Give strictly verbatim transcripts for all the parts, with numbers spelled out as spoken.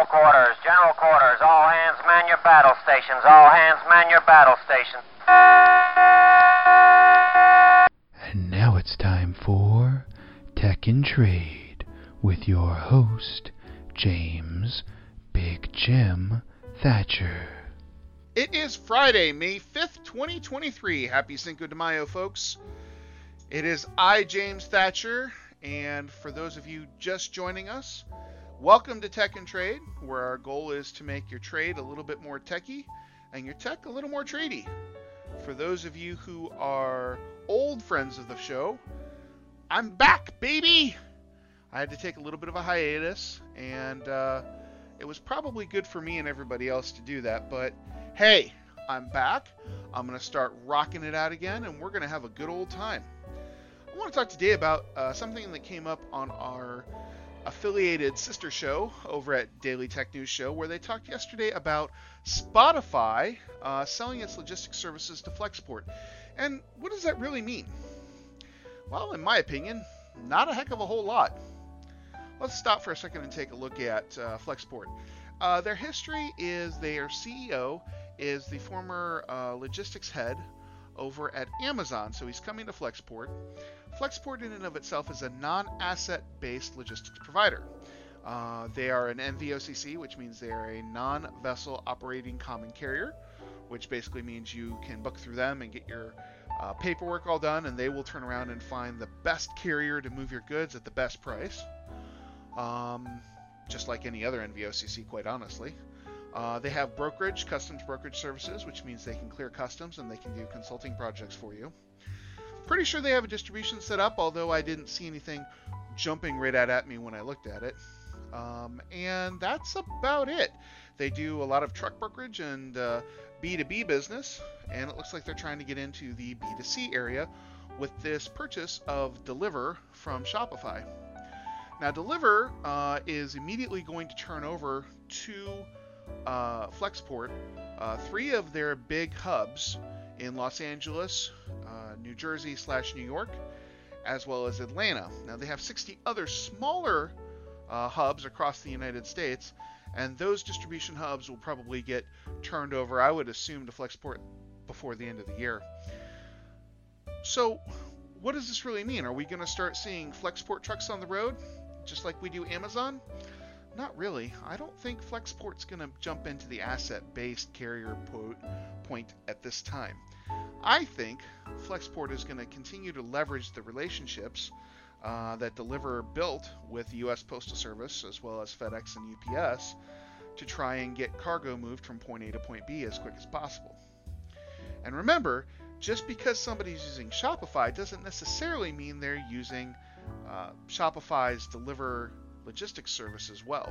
General quarters, general quarters. All hands man your battle stations. All hands man your battle stations. And now it's time for Tech and Trade with your host, James Big Jim Thatcher. It is Friday, May fifth, twenty twenty-three. Happy Cinco de Mayo, folks. It is I, James Thatcher, and for those of you just joining us, welcome to Tech and Trade, where our goal is to make your trade a little bit more techy and your tech a little more tradey. For those of you who are old friends of the show, I'm back, baby! I had to take a little bit of a hiatus, and uh, it was probably good for me and everybody else to do that, but hey, I'm back. I'm going to start rocking it out again, and we're going to have a good old time. I want to talk today about uh, something that came up on our affiliated sister show over at Daily Tech News Show, where they talked yesterday about Spotify uh, selling its logistics services to Flexport. And what does that really mean? Well, in my opinion, not a heck of a whole lot. Let's stop for a second and take a look at uh, Flexport. Uh, their history is their C E O is the former uh, logistics head over at Amazon, so he's coming to Flexport. Flexport in and of itself is a non-asset-based logistics provider. Uh, they are an N V O C C, which means they are a non-vessel operating common carrier, which basically means you can book through them and get your uh, paperwork all done, and they will turn around and find the best carrier to move your goods at the best price. Um, just like any other N V O C C, quite honestly. Uh, they have brokerage, customs brokerage services, which means they can clear customs and they can do consulting projects for you. Pretty sure they have a distribution set up, although I didn't see anything jumping right out at me when I looked at it. Um, and that's about it. They do a lot of truck brokerage and uh, B two B business, and it looks like they're trying to get into the B two C area with this purchase of Deliverr from Shopify. Now, Deliverr uh, is immediately going to turn over to uh, Flexport uh, three of their big hubs in Los Angeles, uh, New Jersey slash New York, as well as Atlanta. Now, they have sixty other smaller uh, hubs across the United States, and those distribution hubs will probably get turned over, I would assume, to Flexport before the end of the year. So, what does this really mean? Are we going to start seeing Flexport trucks on the road, just like we do Amazon? Not really. I don't think Flexport's going to jump into the asset-based carrier po- point at this time. I think Flexport is going to continue to leverage the relationships uh, that Deliverr built with the U S Postal Service, as well as FedEx and U P S, to try and get cargo moved from point A to point B as quick as possible. And remember, just because somebody's using Shopify doesn't necessarily mean they're using uh, Shopify's Deliverr logistics service as well.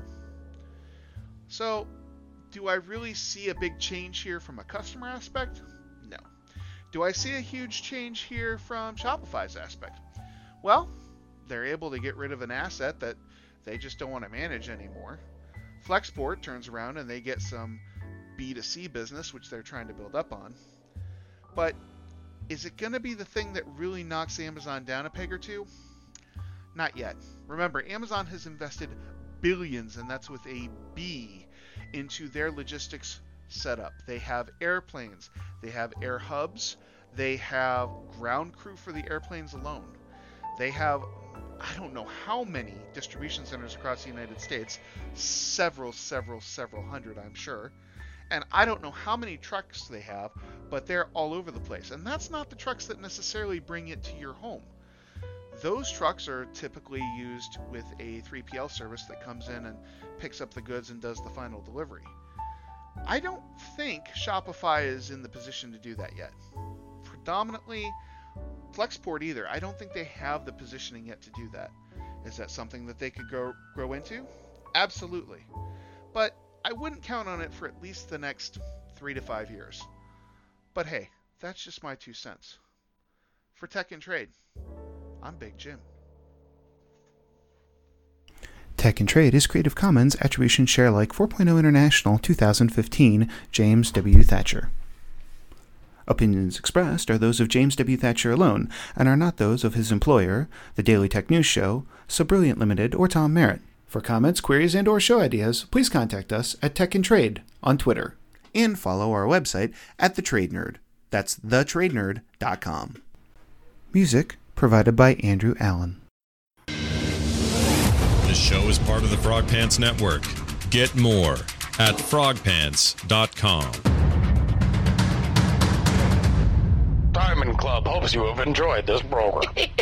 So, do I really see a big change here from a customer aspect? No. Do I see a huge change here from Shopify's aspect? Well, they're able to get rid of an asset that they just don't want to manage anymore. Flexport turns around and they get some B two C business, which they're trying to build up on. But is it going to be the thing that really knocks Amazon down a peg or two? Not yet. Remember, Amazon has invested billions, and that's with a B, into their logistics setup. They have airplanes, they have air hubs, they have ground crew for the airplanes alone. They have, I don't know how many distribution centers across the United States, several, several, several hundred, I'm sure. And I don't know how many trucks they have, but they're all over the place. And that's not the trucks that necessarily bring it to your home. Those trucks are typically used with a three P L service that comes in and picks up the goods and does the final delivery. I don't think Shopify is in the position to do that yet. Predominantly, Flexport either. I don't think they have the positioning yet to do that. Is that something that they could grow, grow into? Absolutely. But I wouldn't count on it for at least the next three to five years. But hey, that's just my two cents. For Tech and Trade, I'm Big Jim. Tech and Trade is Creative Commons Attribution Share Alike four point oh International twenty fifteen, James W. Thatcher. Opinions expressed are those of James W. Thatcher alone and are not those of his employer, the Daily Tech News Show, So Brilliant Limited, or Tom Merritt. For comments, queries, and or show ideas, please contact us at Tech and Trade on Twitter. And follow our website at The Trade Nerd. That's the trade nerd dot com. Music provided by Andrew Allen. This show is part of the Frog Pants Network. Get more at frog pants dot com. Diamond Club hopes you have enjoyed this program.